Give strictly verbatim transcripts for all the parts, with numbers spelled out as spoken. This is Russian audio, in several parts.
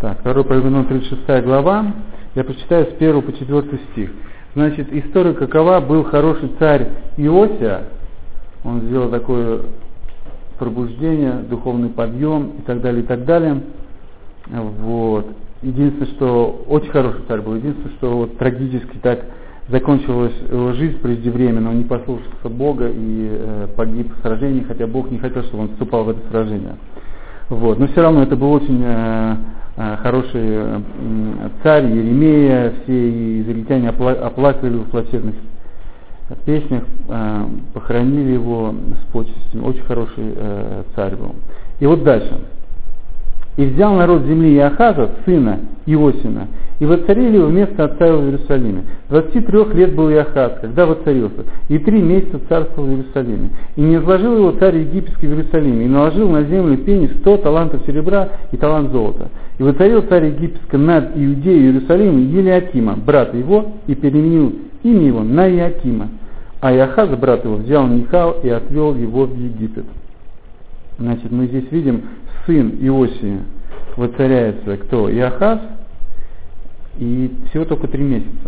Так, второе Паралипоменон, тридцать шестая глава. Я прочитаю с первого по четвёртый стих. Значит, история какова: был хороший царь Иосия, он сделал такое пробуждение, духовный подъем и так далее, и так далее. Вот. Единственное, что очень хороший царь был, единственное, что вот трагически так закончилась его жизнь преждевременно, он не послушался Бога и э, погиб в сражении, хотя Бог не хотел, чтобы он вступал в это сражение. Вот. Но все равно это был очень э, э, хороший э, царь Иеремия, все израильтяне опла- оплакивали его в плачевных песнях, э, похоронили его с почестями. Очень хороший э, царь был. И вот дальше. «И взял народ земли Иохаза, сына Иосина, и воцарили его вместо отца его в Иерусалиме. двадцати трёх лет был Иохаз, когда воцарился, и три месяца царствовал в Иерусалиме. И не изложил его царь египетский в Иерусалиме, и наложил на землю пени сто талантов серебра и талант золота. И воцарил царь египетский над Иудеей и Иерусалимом Елиакима, брата его, и переменил имя его на Иоакима. А Иохаз, брат его, взял Михал и отвел его в Египет». Значит, мы здесь видим, сын Иосии воцаряется кто? Иохаз, и всего только три месяца.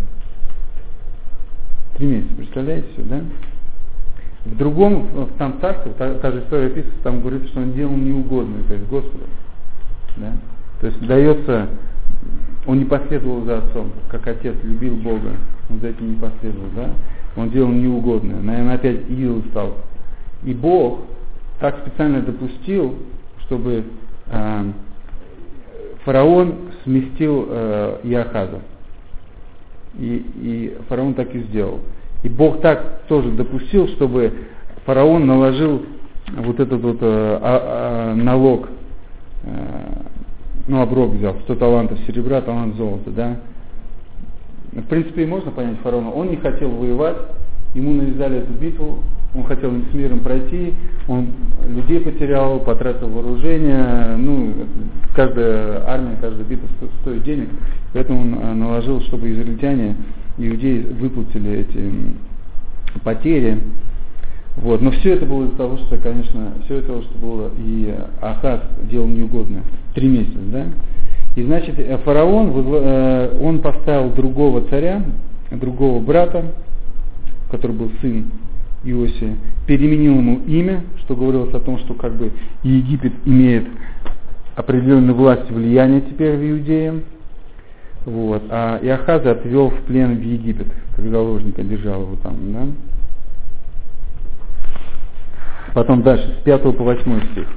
Три месяца, представляете себе, да? В другом, в там царстве, та, та же история описывается, там говорится, что он делал неугодное, то есть Господу. Да? То есть дается, он не последовал за отцом, как отец любил Бога, он за этим не последовал, да? Он делал неугодное, наверное, опять идол стал. И Бог так специально допустил, чтобы э, фараон сместил э, Иохаза. И, и фараон так и сделал. И Бог так тоже допустил, чтобы фараон наложил вот этот вот э, э, налог, э, ну, оброк взял, сто талантов серебра, талант золота, да. В принципе, можно понять фараона. Он не хотел воевать, ему навязали эту битву, он хотел с миром пройти, он людей потерял, потратил вооружение, ну, каждая армия, каждая битва стоит денег, поэтому он наложил, чтобы израильтяне, иудеи выплатили эти потери. Вот. Но все это было из-за того, что, конечно, все это, что было, и Ахаз делал неугодное. Три месяца, да? И значит, фараон, он поставил другого царя, другого брата, который был сын Иосия, переменил ему имя, что говорилось о том, что как бы Египет имеет определенную власть и влияние теперь в Иудее. Вот. А Иохаза отвел в плен в Египет, как заложника держал его там, да? Потом дальше, с пятого по восьмой стих.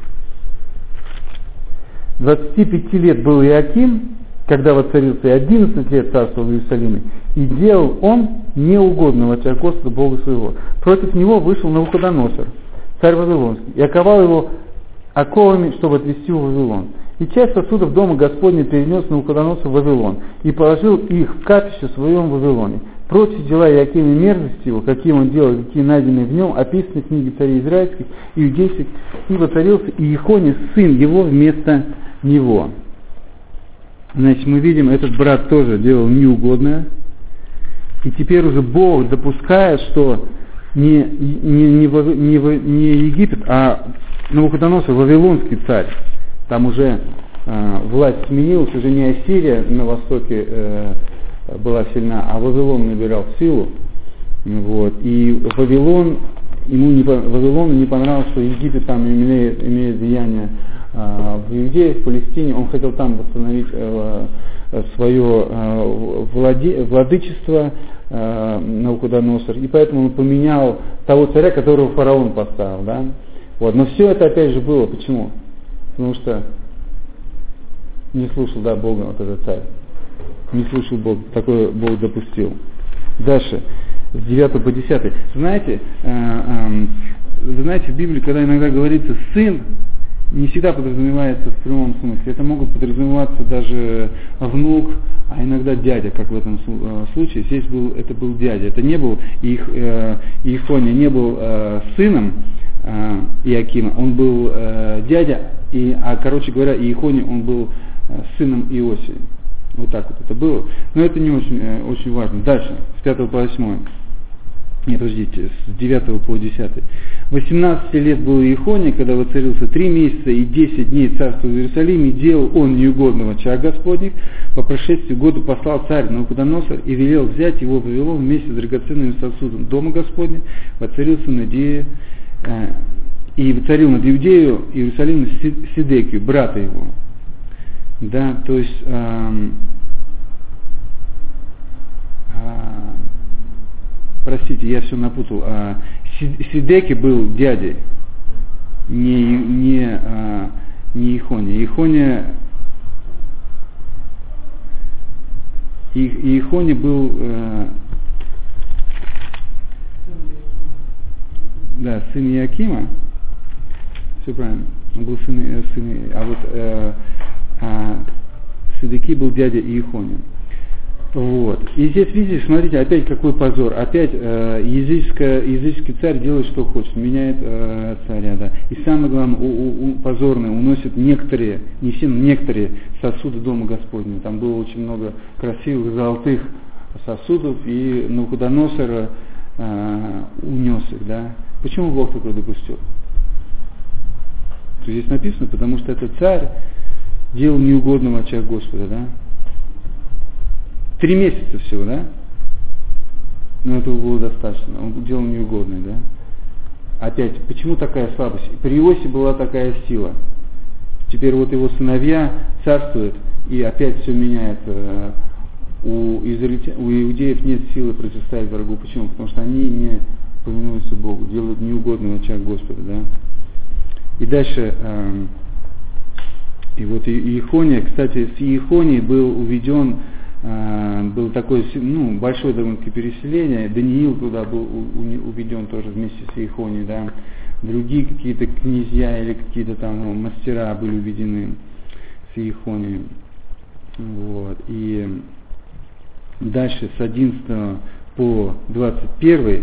двадцати пяти лет был Иоаким, когда воцарился, и одиннадцать лет царствовал в Иерусалиме, и делал он неугодного в очах Господа Бога своего. Против него вышел Навуходоносор, царь Вавилонский, и оковал его оковами, чтобы отвести в Вавилон. И часть сосудов дома Господня перенес Навуходоносор в Вавилон, и положил их в капище своем в Вавилоне. Прочие дела Иоакима и мерзости его, какие он делал, какие найдены в нем, описаны в книге царей израильских и иудейских, и воцарился Иехония, сын его, вместо него. Значит, мы видим, этот брат тоже делал неугодное. И теперь уже Бог допускает, что не, не, не, не, не Египет, а Навуходоносор, вавилонский царь. Там уже э, власть сменилась, уже не Ассирия на востоке э, была сильна, а Вавилон набирал силу. Вот. И Вавилон, ему не, Вавилону не понравилось, что Египет там имеет, имеет влияние в Иудее, в Палестине. Он хотел там восстановить э, свое э, владе, владычество э, Навуходоносор, и поэтому он поменял того царя, которого фараон поставил. Да? Вот. Но все это опять же было. Почему? Потому что не слушал, да, Бога вот этот царь. Не слушал Бога. Такое Бог допустил. Дальше. С девятого по десятый. Знаете, э, э, вы знаете, в Библии, когда иногда говорится «сын», не всегда подразумевается в прямом смысле. Это могут подразумеваться даже внук, а иногда дядя, как в этом случае. Здесь был, это был дядя. Это не был их, э, Иехония, не был э, сыном э, Иоакима, он был э, дядя, и, а короче говоря, Иехония, он был э, сыном Иосии. Вот так вот это было. Но это не очень, э, очень важно. Дальше, с пятого по восьмой. Нет, подождите, с девятого по десятый. восемнадцать лет был Иехония, когда воцарился три месяца и десять дней царства в Иерусалиме, делал он неугодного очаг Господних. По прошествии года послал царь Навуходоносор и велел взять его в Вавилон вместе с драгоценным сосудом дома Господня, воцарился над Иудеей, э, и воцарил над Иудею Иерусалим Сидекию, брата его. Да, то есть э, э, простите, я все напутал. А, Сидеки был дядей, не, не, а, не Иехония. Иехония, Иехония был, а, да, сын Иакима. Все правильно. Он был сын, сын а вот а, а, Сидеки был дядя Иехония. Вот. И здесь, видите, смотрите, опять какой позор. Опять э, языческий царь делает, что хочет, меняет э, царя, да. И самое главное, у, у, у, позорное, уносит некоторые, не все, но некоторые сосуды дома Господня. Там было очень много красивых золотых сосудов, и Навуходоносор э, унес их, да. Почему Бог такое допустил? Здесь написано, потому что этот царь делал неугодным в очах Господа, да. Три месяца всего, да? Но этого было достаточно. Он делал неугодное, да? Опять, почему такая слабость? При Иосифе была такая сила. Теперь вот его сыновья царствуют, и опять все меняет. У, израильтя... у иудеев нет силы противостоять врагу. Почему? Потому что они не повинуются Богу, делают неугодное в очах Господа, да? И дальше... Э... И вот Иехония, кстати, с Иехонией был уведен... Было такое, ну, большое довольно-таки переселение. Даниил туда был уведен тоже вместе с Иехонией, да. Другие какие-то князья или какие-то там ну, мастера были уведены с Иехонией. Вот. И дальше с одиннадцатого по двадцать первый.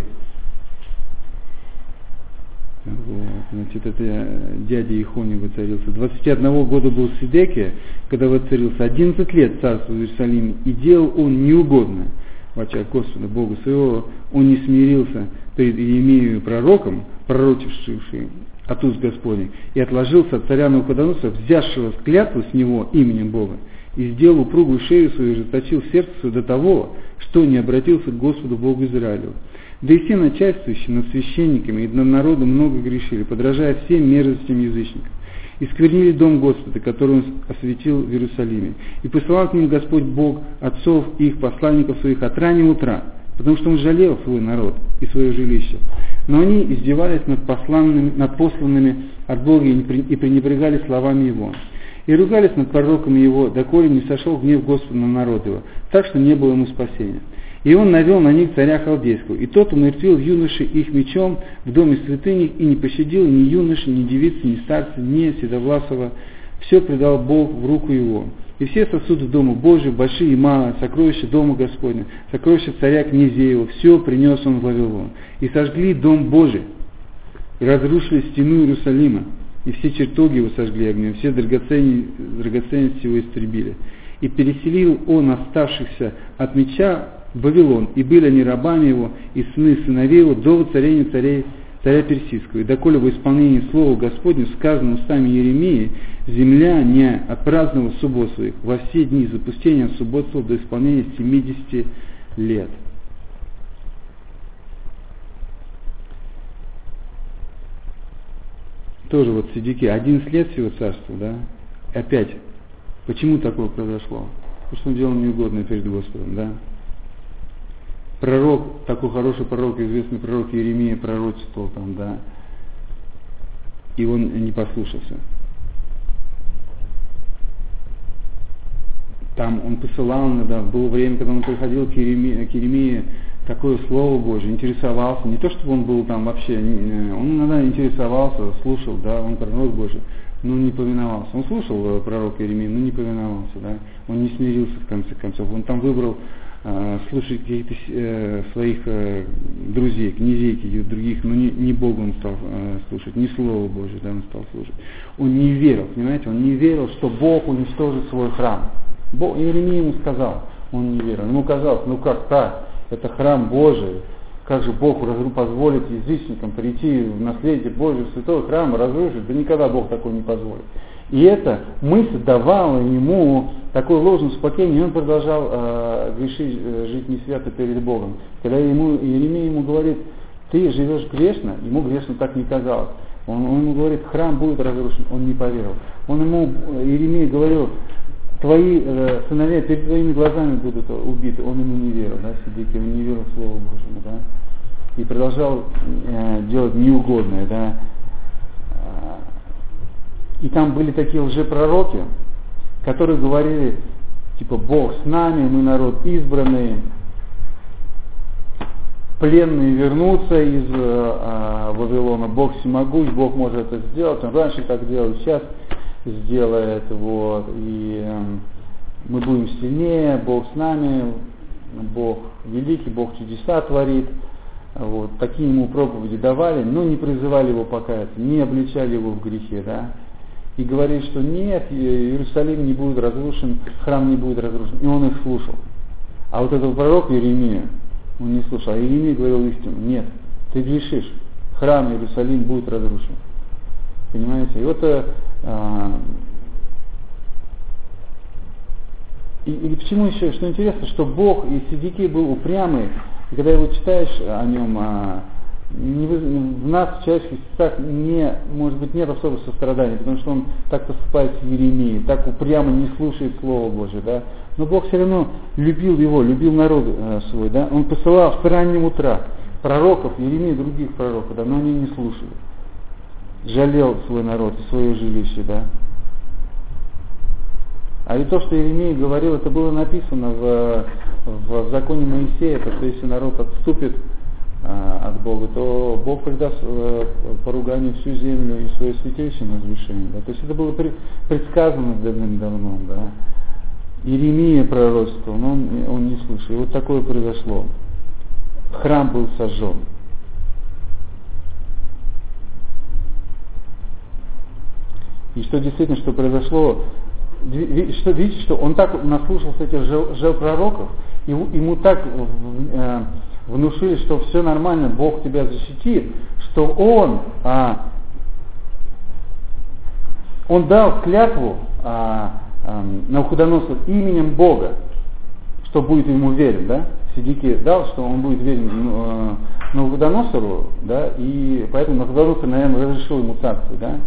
Вот, значит, это дядя Иехония воцарился. двадцати одного года был Сидекия, когда воцарился. одиннадцать лет царствовал в Иерусалиме, и делал он неугодное в очах Господа, Бога своего. Он не смирился перед Иеремией пророком, пророчившим от уст Господних, и отложился от царя Навуходоносора, взявшего клятву с него именем Бога, и сделал упругую шею свою, и заточил сердце свое до того, что не обратился к Господу Богу Израилю. Да и все начальствующие над священниками и над народом много грешили, подражая всем мерзостям язычников. И сквернили дом Господа, который Он осветил в Иерусалиме. И посылал к ним Господь Бог отцов их, посланников своих от раннего утра, потому что Он жалел свой народ и свое жилище. Но они издевались над, посланными, над посланными от Бога и пренебрегали словами Его. И ругались над пророками Его, доколе не сошел гнев Господа на народ Его, так что не было ему спасения. И он навел на них царя Халдейского, и тот умертвил юноши их мечом в доме святыни, и не пощадил ни юноши, ни девицы, ни старца, ни седовласого. Все предал Бог в руку его. И все сосуды дома Божия, большие и малые, сокровища дома Господня, сокровища царя князей его, все принес он в Вавилон. И сожгли дом Божий, и разрушили стену Иерусалима, и все чертоги его сожгли огнем, все драгоценности, драгоценности его истребили. И переселил он оставшихся от меча в Вавилон, и были они рабами его, и сыны сыновей его, до воцарения царей, царя Персидского. И доколе во исполнении слова Господня, сказано устами Иеремии, земля не отпраздновала суббот своих, во все дни запустения субботствовал до исполнения семидесяти лет. Тоже вот Сидекия, одиннадцать лет всего царства, да? Опять, почему такое произошло? Потому что он делал неугодное перед Господом, да? Пророк, такой хороший пророк, известный пророк Иеремия пророчествовал там, да, и он не послушался. Там он посылал, да, было время, когда он приходил к Иеремии, к Иеремии такое слово Божие, интересовался, не то, чтобы он был там вообще, он иногда интересовался, слушал, да, он пророк Божий, но не повиновался. Он слушал пророка Иеремии, но не повиновался, да, он не смирился в конце концов, он там выбрал слушать каких-то э, своих э, друзей, князей, каких-то других, но не, не Бога он стал э, слушать, не Слово Божие, да, он стал слушать. Он не верил, понимаете, он не верил, что Бог уничтожит свой храм. Бог, Иеремия ему сказал, он не верил. Ему казалось, ну как так, это храм Божий, как же Бог позволит язычникам прийти в наследие Божьего святого храма, разрушить? Да никогда Бог такого не позволит. И эта мысль давала ему такое ложное успокоение, и он продолжал э, грешить, э, жить не свято перед Богом. Когда ему, Иеремия ему говорит, ты живешь грешно, ему грешно так не казалось. Он, он ему говорит, храм будет разрушен, он не поверил. Он ему, Иеремия, говорил, твои э, сыновья перед твоими глазами будут убиты. Он ему не верил, да, Сидекия, он не верил в Слово Божьему, да. И продолжал э, делать неугодное, да. И там были такие лжепророки, которые говорили, типа, Бог с нами, мы народ избранный, пленные вернутся из э, Вавилона, Бог всемогущ, Бог может это сделать, он раньше так делал, сейчас сделает, вот, и э, мы будем сильнее, Бог с нами, Бог великий, Бог чудеса творит. Вот, такие ему проповеди давали, но не призывали его покаяться, не обличали его в грехе, да. И говорили, что нет, Иерусалим не будет разрушен, храм не будет разрушен. И он их слушал. А вот этот пророк Иеремия, он не слушал. А Иеремия говорил истину. Нет, ты грешишь, храм Иерусалим будет разрушен. Понимаете? И вот а, и, и почему еще, что интересно, что Бог и Сидекия был упрямый, и когда его читаешь о нем, а, не, в нас, в человеческих сердцах, не, может быть, нет особого сострадания, потому что он так поступает с Иеремией, так упрямо не слушает Слово Божие, да. Но Бог все равно любил его, любил народ э, свой, да. Он посылал с раннего утра пророков, Иеремии и других пророков, да, но они не слушали. Жалел свой народ и свое жилище, да. А и то, что Иеремия говорил, это было написано в, в законе Моисея, то, что если народ отступит а, от Бога, то Бог придаст а, поруганию всю землю и свое святилище на возвышение. Да? То есть это было при, предсказано давным-давно. Да? Иеремия пророчествовал, но он, он не слышал. И вот такое произошло. Храм был сожжен. И что действительно, что произошло, что, видите, что он так наслушался этих лжепророков, ему так э, внушили, что все нормально, Бог тебя защитит, что он, а, он дал клятву а, а, Навуходоносору именем Бога, что будет ему верен, да? Сидекия дал, что он будет верен э, Навуходоносору, да, и поэтому Навуходоносор, наверное, разрешил ему царство, да?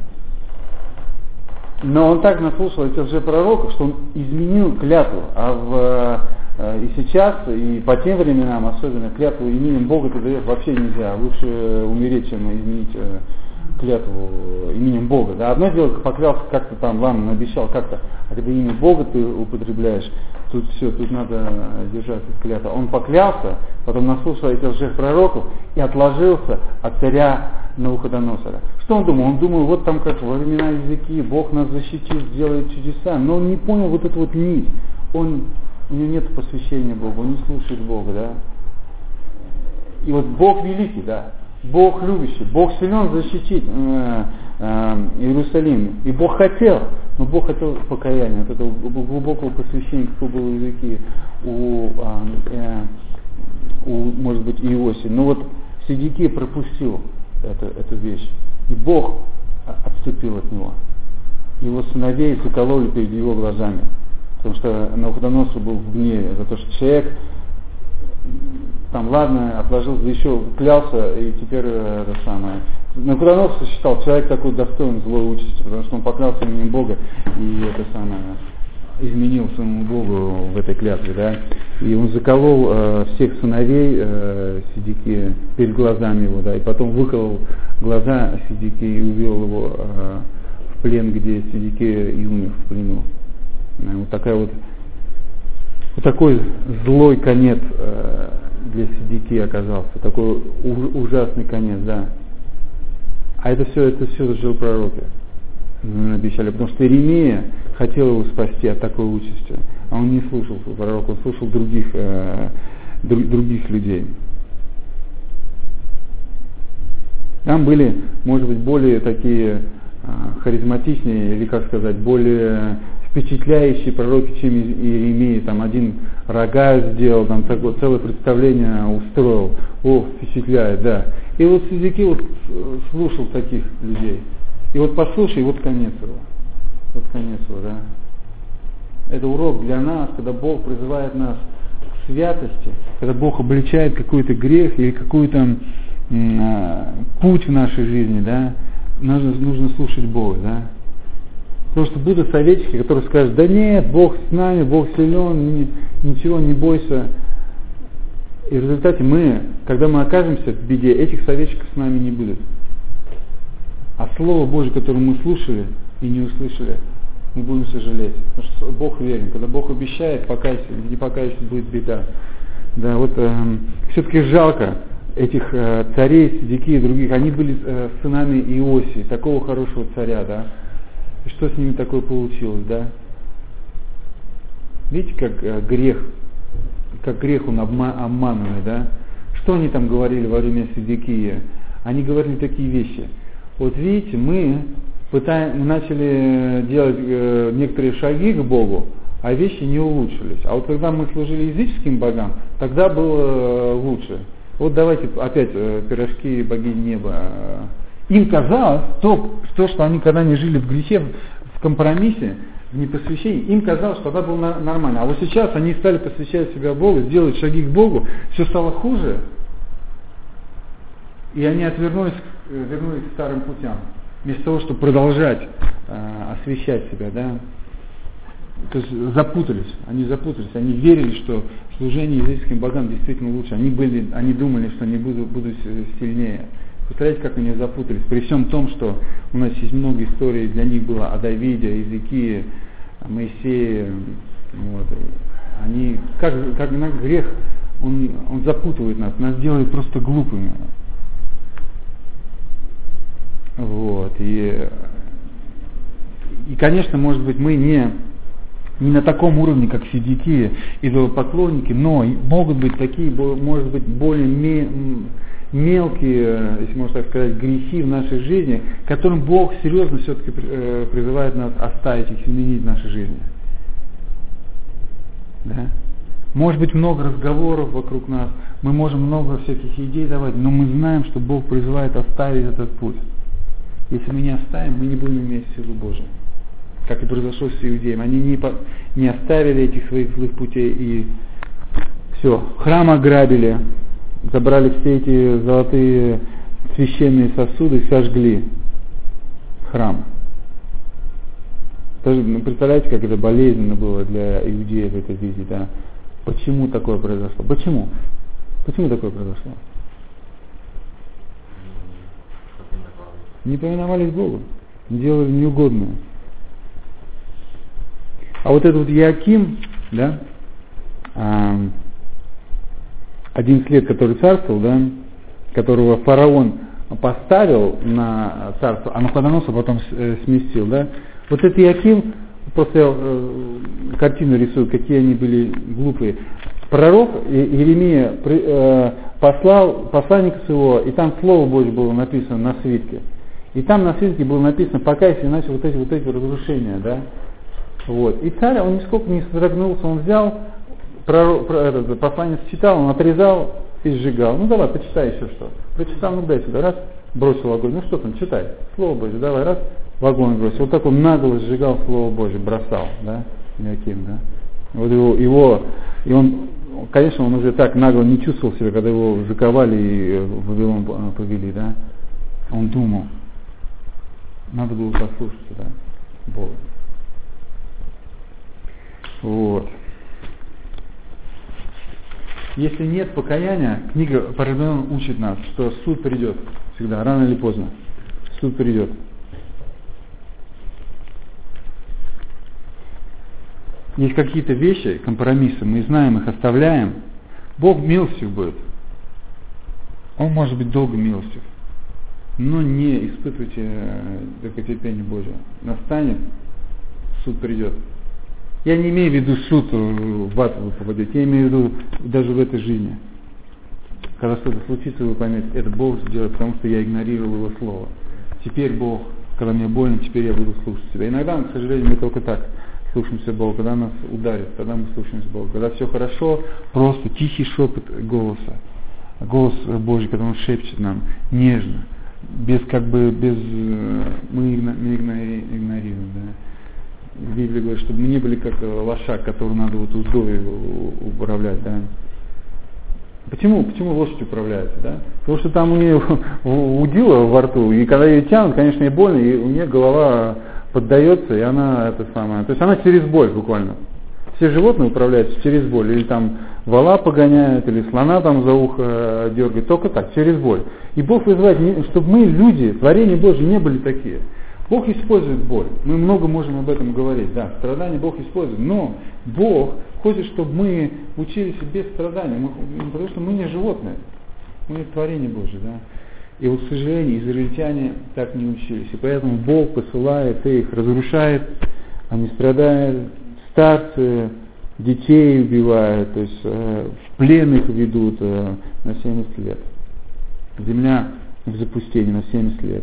Но он так наслушал этих лжепророков, что он изменил клятву. А в, э, и сейчас, и по тем временам особенно, клятву именем Бога ты даешь вообще нельзя. Лучше умереть, чем изменить э, клятву именем Бога. Да? Одно дело, поклялся как-то там, ладно, он обещал как-то, а когда имя Бога ты употребляешь, тут все, тут надо держать клятву. Он поклялся, потом наслушал этих лжепророков и отложился от царя Навуходоносора. Что он думал? Он думал, вот там как во времена языки, Бог нас защитит, сделает чудеса, но он не понял вот эту вот нить. Он, у него нет посвящения Богу, он не слушает Бога, да. И вот Бог великий, да, Бог любящий, Бог силен защитить э, э, Иерусалим. И Бог хотел, но Бог хотел покаяния, вот этого глубокого посвящения, какого было в языке у, э, у, может быть, Иосии. Но вот Сидекия пропустил Эту, эту вещь. И Бог отступил от него. Его сыновей закололи перед его глазами. Потому что Навуходоносор был в гневе за то, что человек там, ладно, отложил, да еще клялся, и теперь это самое. Навуходоносор считал, человек такой достоин злой участи, потому что он поклялся именем Бога, и это самое изменил своему Богу в этой клятве, да, и он заколол э, всех сыновей э, Сидекия перед глазами его, да, и потом выколол глаза Сидекия и увел его э, в плен, где Сидекия и умер в плену. Э, вот такая вот, вот такой злой конец э, для Сидекия оказался, такой у, ужасный конец, да. А это все, это все жил пророки. Обещали, потому что Иеремия хотел его спасти от такой участи, а он не слушал пророка, он слушал других, э, друг, других людей. Там были, может быть, более такие э, харизматичнее, или как сказать, более впечатляющие пророки, чем Иеремия, там один рога сделал, там такое целое представление устроил. О, впечатляет, да. И вот Сидекий вот слушал таких людей. И вот послушай, и вот конец его. Вот конец его, да. Это урок для нас, когда Бог призывает нас к святости, когда Бог обличает какой-то грех или какой-то м- путь в нашей жизни, да, нужно, нужно слушать Бога, да. Потому что будут советчики, которые скажут: да нет, Бог с нами, Бог силен, ничего не бойся. И в результате мы, когда мы окажемся в беде, этих советчиков с нами не будет. А Слово Божье, которое мы слушали и не услышали, мы будем сожалеть. Потому что Бог верен. Когда Бог обещает, покайся, не покайся, будет беда. Да, вот э, все-таки жалко этих э, царей, Сидекии и других. Они были э, сынами Иосии, такого хорошего царя, да. И что с ними такое получилось, да? Видите, как э, грех, как грех он обма- обманывает, да? Что они там говорили во время Сидекии? Они говорили такие вещи. Вот видите, мы пытаем, начали делать э, некоторые шаги к Богу, а вещи не улучшились. А вот когда мы служили языческим богам, тогда было э, лучше. Вот давайте опять э, пирожки богини неба. Им казалось, то, то, что они когда они жили в грехе, в компромиссе, в непосвящении, им казалось, что тогда было на- нормально. А вот сейчас они стали посвящать себя Богу, сделать шаги к Богу, все стало хуже, и они отвернулись, вернулись к старым путям. Вместо того, чтобы продолжать э, освящать себя, да, то есть запутались, они запутались, они верили, что служение языческим богам действительно лучше, они были, они думали, что они будут, будут сильнее. Представляете, как они запутались, при всем том, что у нас есть много историй для них было о Давиде, о Иезекии, о Моисее, вот. Они, как, как грех, он, он запутывает нас, нас делает просто глупыми. Вот. И, и, конечно, может быть, мы не, не на таком уровне, как Сидекии, идолопоклонники, но могут быть такие, может быть, более мелкие, если можно так сказать, грехи в нашей жизни, которым Бог серьезно все-таки призывает нас оставить их, изменить в нашей жизни. Да? Может быть, много разговоров вокруг нас, мы можем много всяких идей давать, но мы знаем, что Бог призывает оставить этот путь. Если мы не оставим, мы не будем иметь силу Божию. Как и произошло с иудеями. Они не, по, не оставили этих своих злых путей и все. Храм ограбили, забрали все эти золотые священные сосуды и сожгли храм. Даже, ну, представляете, как это болезненно было для иудеев это видеть, да? Почему такое произошло? Почему? Почему такое произошло? Не повиновались Богу, делали неугодное. А вот этот вот Иоаким, да, одиннадцать лет, который царствовал, да, которого фараон поставил на царство, а Навуходоносор потом сместил, да, вот этот Иоаким, просто я э, картину рисую, какие они были глупые. Пророк Иеремия э, послал посланника своего, и там Слово Божье было написано на свитке. И там на свитке было написано: покайся, иначе вот эти вот эти разрушения, да. Вот. И царь, он нисколько не содрогнулся, он взял, пророк, про, этот, посланец читал, он отрезал и сжигал. Ну давай, почитай еще что. Прочитал, ну дай сюда, раз, бросил огонь. Ну что там, читай, Слово Божье, давай, раз, в огонь бросил. Вот так он нагло сжигал Слово Божье, бросал, да, Иоаким, да. Вот его, его, и он, конечно, он уже так нагло не чувствовал себя, когда его заковали и в Вавилон повели, да. Он думал, надо было послушаться, да, Бога. Вот. Если нет покаяния, книга Параллелон учит нас, что суд придет всегда, рано или поздно. Суд придет. Есть какие-то вещи, компромиссы, мы знаем их, оставляем. Бог милостив будет. Он может быть долго милостив. Но не испытывайте долготерпение Божие. Настанет, суд придет. Я не имею в виду суд в ад вы попадете, я имею в виду даже в этой жизни. Когда что-то случится, вы поймете, это Бог сделает, потому что я игнорировал Его Слово. Теперь Бог, когда мне больно, теперь я буду слушать Тебя. Иногда, к сожалению, мы только так слушаемся Бога, когда нас ударит, когда мы слушаемся Бога. Когда все хорошо, просто тихий шепот голоса. Голос Божий, когда Он шепчет нам нежно, без как бы, без, мы игнорируем, да. В Библии говорит, чтобы мы не были как лошак, который надо вот уздой управлять, да. Почему? Почему лошадь управляется, да? Потому что там у нее удила во рту, и когда ее тянут, конечно, ей больно, и у нее голова поддается, и она это самое. То есть она через боль буквально. Все животные управляются через боль. Или там вола погоняют, или слона там за ухо дергает. Только так, через боль. И Бог вызывает, чтобы мы, люди, творение Божье, не были такие. Бог использует боль. Мы много можем об этом говорить. Да, страдания Бог использует. Но Бог хочет, чтобы мы учились без страданий. Мы, потому что мы не животные. Мы творение Божье. Да? И вот, к сожалению, израильтяне так не учились. И поэтому Бог посылает их, разрушает, они страдают, старцы, детей убивают, то есть э, в плен их ведут э, на семьдесят лет. Земля в запустении на семьдесят лет.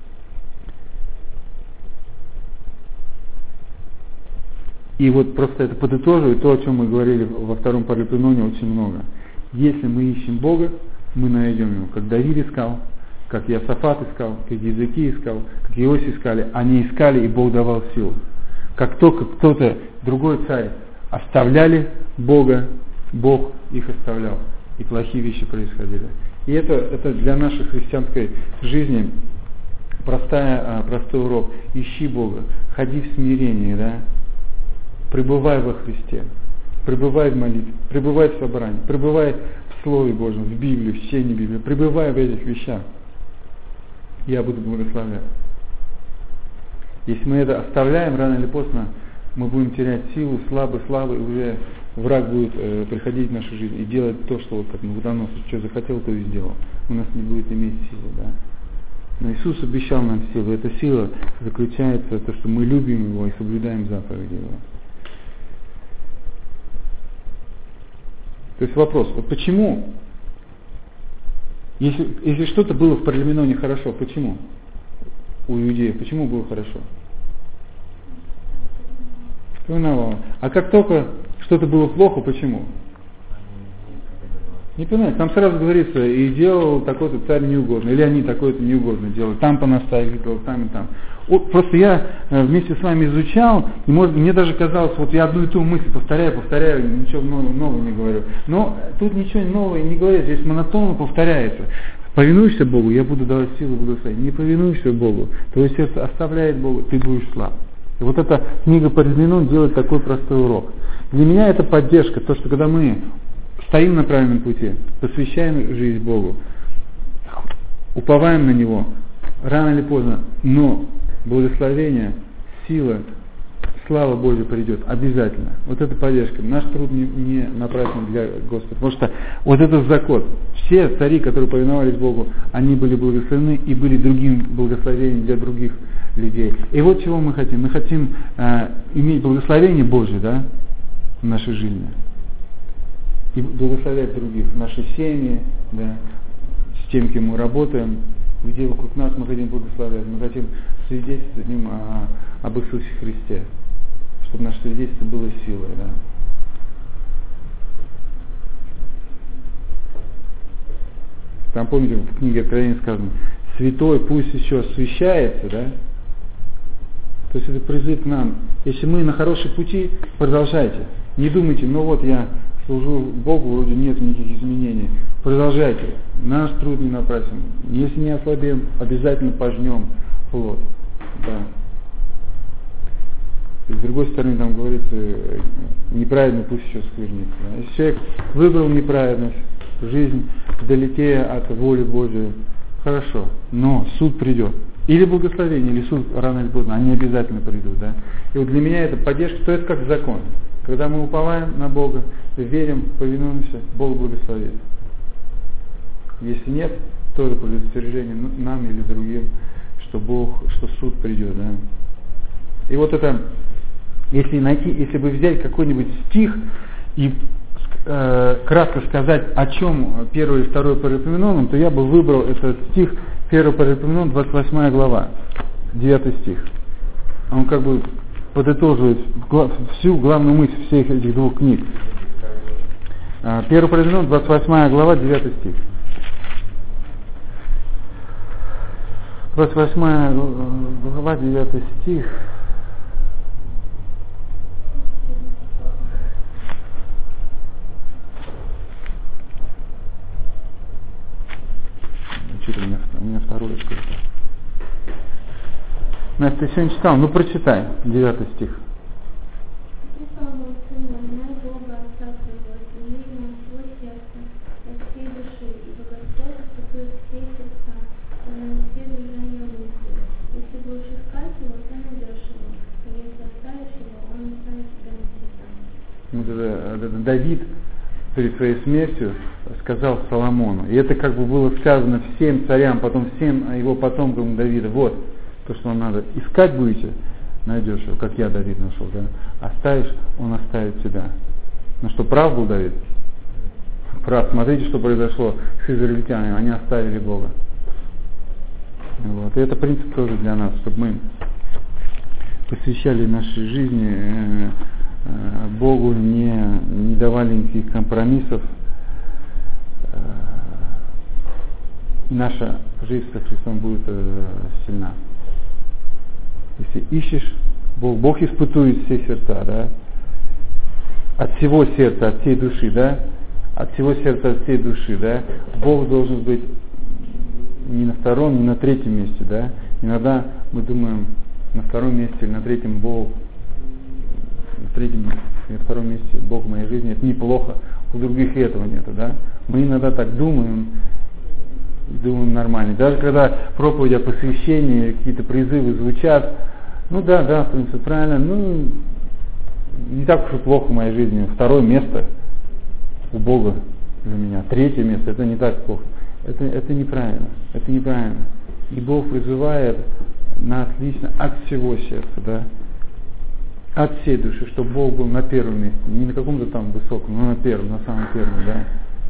И вот просто это подытоживает то, о чем мы говорили во втором Паралипоменоне очень много. Если мы ищем Бога, мы найдем Его. Как Давид искал, как Иосафат искал, как Езекия искал, как Иосиф искали, они искали, и Бог давал силу. Как только кто-то, другой царь, оставляли Бога, Бог их оставлял. И плохие вещи происходили. И это, это для нашей христианской жизни простая, простой урок. Ищи Бога, ходи в смирении, да? Пребывай во Христе, пребывай в молитве, пребывай в собрании, пребывай в Слове Божьем, в Библии, в чтении Библии, пребывай в этих вещах. Я буду благословлять. Если мы это оставляем, рано или поздно мы будем терять силу, слабы, слабы, и уже враг будет э, приходить в нашу жизнь и делать то, что вот как Навуходоносор, что захотел, то и сделал. У нас не будет иметь силы, да. Но Иисус обещал нам силу. Эта сила заключается в том, что мы любим Его и соблюдаем заповеди Его. То есть вопрос, вот почему, если, если что-то было в Паралипоменоне хорошо, почему у иудеев, почему было хорошо? Вспоминал. А как только что-то было плохо, почему? Не понимаете, там сразу говорится, и делал такой-то царь неугодно, или они такой-то неугодно делали, там понаставили, там и там. Вот, просто я вместе с вами изучал, и может, мне даже казалось, вот я одну и ту мысль повторяю, повторяю, ничего нового, нового не говорю. Но тут ничего нового не говорится, здесь монотонно повторяется. Повинуешься Богу, я буду давать силу, буду сказать. Не повинуешься Богу, твое сердце оставляет Бога, ты будешь слаб. И вот эта книга Паралипоменон делает такой простой урок. Для меня это поддержка, то, что когда мы стоим на правильном пути, посвящаем жизнь Богу, уповаем на Него, рано или поздно, но благословение, сила, слава Божья придет обязательно. Вот эта поддержка. Наш труд не, не направлен для Господа. Потому что вот этот закон, все цари, которые повиновались Богу, они были благословены и были другим благословением для других людей. И вот чего мы хотим. Мы хотим э, иметь благословение Божье, да, в нашей жизни. И благословлять других, в нашей семье, да, с тем, кем мы работаем, где вокруг нас мы хотим благословлять. Мы хотим свидетельствовать им о, об Иисусе Христе, чтобы наше свидетельство было силой. Да. Там, помните, в книге Откровения сказано, святой пусть еще освящается, да? То есть это призыв к нам. Если мы на хорошем пути, продолжайте. Не думайте, ну вот я служу Богу, вроде нет никаких изменений. Продолжайте. Наш труд не напрасен. Если не ослабеем, обязательно пожнем плод. Да. И с другой стороны, там говорится, неправильно пусть еще сквернится. Да. Если человек выбрал неправедность, жизнь вдалеке от воли Божией, хорошо, но суд придет. Или благословение, или суд рано или поздно, они обязательно придут. Да? И вот для меня это поддержка, то это как закон. Когда мы уповаем на Бога, верим, повинуемся, Бог благословит. Если нет, тоже предостережение нам или другим, что Бог, что суд придет. Да? И вот это, если найти, если бы взять какой-нибудь стих и э, кратко сказать, о чем первый и второй Паралипоменон, то я бы выбрал этот стих первый Паралипоменон, двадцать восьмая глава, девятый стих. Он как бы подытоживает всю главную мысль всех этих двух книг. Первый Паралипоменон, двадцать восьмая глава, девятый стих. двадцать восьмая глава, девятый стих. Что-то у меня, у меня второе что-то. Настя, ты сегодня читал? Ну, прочитай, девятый стих. Вот это, это Давид перед своей смертью сказал Соломону. И это как бы было сказано всем царям, потом всем его потомкам Давида. Вот, то, что вам надо. Искать будете, найдешь его, как я Давид нашел. Да? Оставишь, он оставит тебя. Ну что, прав был Давид? Прав. Смотрите, что произошло с израильтянами. Они оставили Бога. Вот. И это принцип тоже для нас, чтобы мы посвящали нашей жизни э, э, Богу, не, не давали никаких компромиссов. Э, наша жизнь со Христом будет э, сильна. Если ищешь Бог, Бог испытует все сердца, да? От всего сердца, от всей души, да? От всего сердца, от всей души, да? Бог должен быть не на втором, не на третьем месте, да? Иногда мы думаем, на втором месте или на третьем Бог, на третьем или на втором месте Бог в моей жизни, это неплохо, у других и этого нету, да? Мы иногда так думаем, думаем нормально. Даже когда проповеди о посвящении, какие-то призывы звучат, ну да, да, в принципе, правильно, ну, не так уж и плохо в моей жизни. Второе место у Бога для меня, третье место, это не так плохо. Это, это неправильно, это неправильно. И Бог призывает нас лично от всего сердца, да, от всей души, чтобы Бог был на первом месте, не на каком-то там высоком, но на первом, на самом первом, да.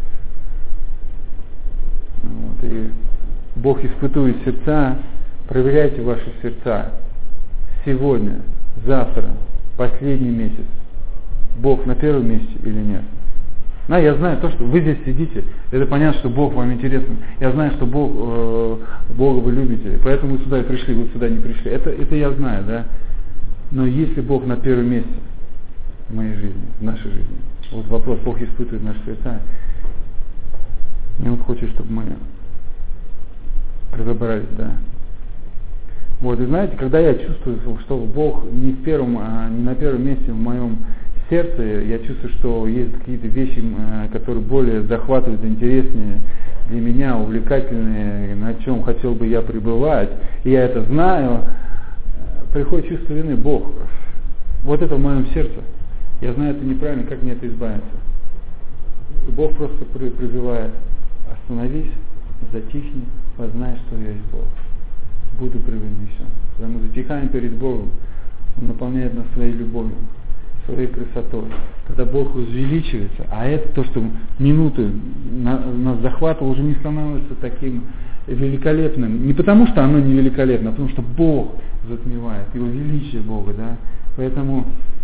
Вот, и Бог испытует сердца, проверяйте ваши сердца сегодня, завтра, последний месяц. Бог на первом месте или нет? Да, я знаю то, что вы здесь сидите, это понятно, что Бог вам интересен. Я знаю, что Бог, э, Бога вы любите, поэтому вы сюда и пришли, вы сюда не пришли. Это, это я знаю, да. Но если Бог на первом месте в моей жизни, в нашей жизни, вот вопрос, Бог испытывает наши сердца, и Он хочет, чтобы мы разобрались, да. Вот, и знаете, когда я чувствую, что Бог не в первом, а не на первом месте в моем сердце, я чувствую, что есть какие-то вещи, которые более захватывают, интереснее для меня, увлекательные, на чем хотел бы я пребывать, и я это знаю, приходит чувство вины. Бог, вот это в моем сердце, я знаю, это неправильно, как мне это избавиться? И Бог просто призывает: остановись, затихни, познай, что я есть Бог. Буду превознесен. Когда мы затихаем перед Богом, Он наполняет нас своей любовью, своей красотой. Когда Бог возвеличивается, а это то, что минуты на, нас захватывало, уже не становится таким великолепным. Не потому, что оно не великолепно, а потому, что Бог затмевает, Его величие Бога, да. Поэтому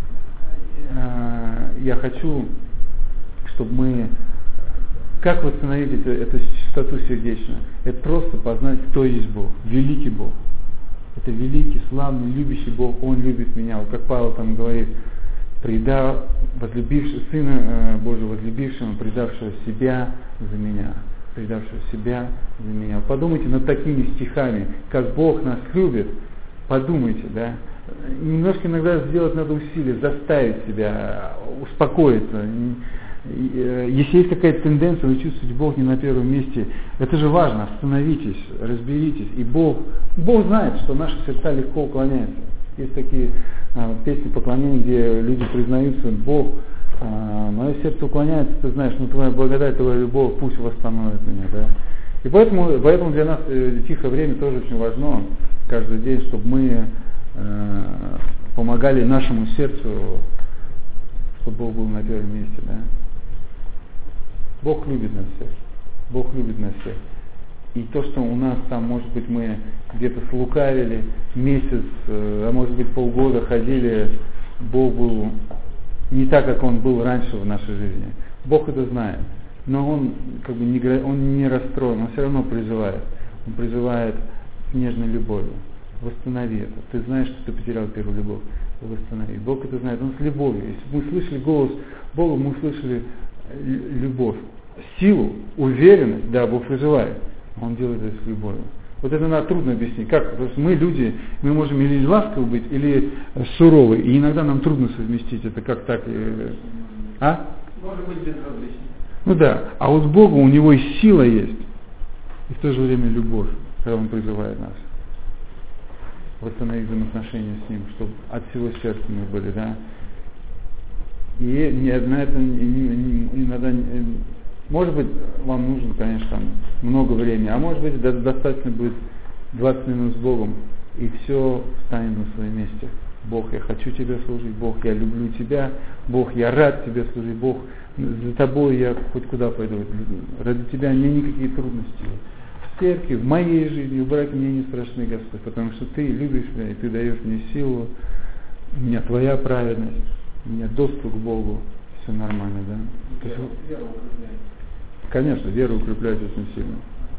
э, я хочу, чтобы мы... Как восстановить эту, эту чистоту сердечную? Это просто познать, кто есть Бог, великий Бог. Это великий, славный, любящий Бог, Он любит меня. Вот как Павел там говорит, предав, возлюбивший Сына э, Божьего, возлюбившего, предавшего себя за меня, предавшего себя за меня. Подумайте над такими стихами, как Бог нас любит, подумайте, да. Немножко иногда сделать надо усилие, заставить себя успокоиться. Если есть какая-то тенденция, вы чувствуете, Бог не на первом месте, это же важно, остановитесь, разберитесь. И Бог, Бог знает, что наши сердца легко уклоняются. Есть такие а, песни поклонения, где люди признаются: Бог, а, мое сердце уклоняется, ты знаешь, но твоя благодать, твоя любовь пусть восстановит меня. Да? И поэтому, поэтому для нас э, тихое время тоже очень важно, каждый день, чтобы мы э, помогали нашему сердцу, чтобы Бог был на первом месте. Да? Бог любит нас всех. Бог любит нас всех. И то, что у нас там, может быть, мы где-то слукавили месяц, а может быть полгода ходили, Бог был не так, как Он был раньше в нашей жизни. Бог это знает. Но Он как бы не, он не расстроен, Он все равно призывает. Он призывает с нежной любовью. Восстанови это. Ты знаешь, что ты потерял первую любовь. Восстанови. Бог это знает. Он с любовью. Если бы мы слышали голос Бога, мы слышали любовь. Силу, уверенность, да, Бог призывает. Он делает это с любовью. Вот это надо трудно объяснить. Как? Потому что мы, люди, мы можем или ласковы быть, или суровы. И иногда нам трудно совместить это. Как так? А? Может быть безразлично. Ну да. А вот Богу у него и сила есть. И в то же время любовь, когда Он призывает нас. Восстановить взаимоотношения с Ним, чтобы от всего сердца мы были, да. И не, на это не, не, иногда, не, может быть, вам нужно, конечно, там много времени, а может быть, достаточно будет двадцать минут с Богом, и все встанет на своем месте. Бог, я хочу Тебе служить, Бог, я люблю Тебя, Бог, я рад Тебе служить, Бог, за Тобой я хоть куда пойду, ради Тебя мне никакие трудности. В церкви, в моей жизни, в браке мне не страшны, Господь, потому что Ты любишь меня, и Ты даешь мне силу, у меня Твоя праведность, у меня доступ к Богу, все нормально, да? Вера, вера укрепляет. Конечно, вера укрепляет очень сильно.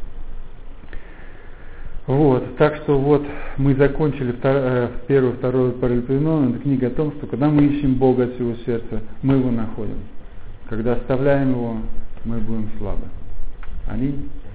Вот, так что вот мы закончили втор, первую, вторую параллелепименон, это книга о том, что когда мы ищем Бога от всего сердца, мы Его находим. Когда оставляем Его, мы будем слабы. Аминь.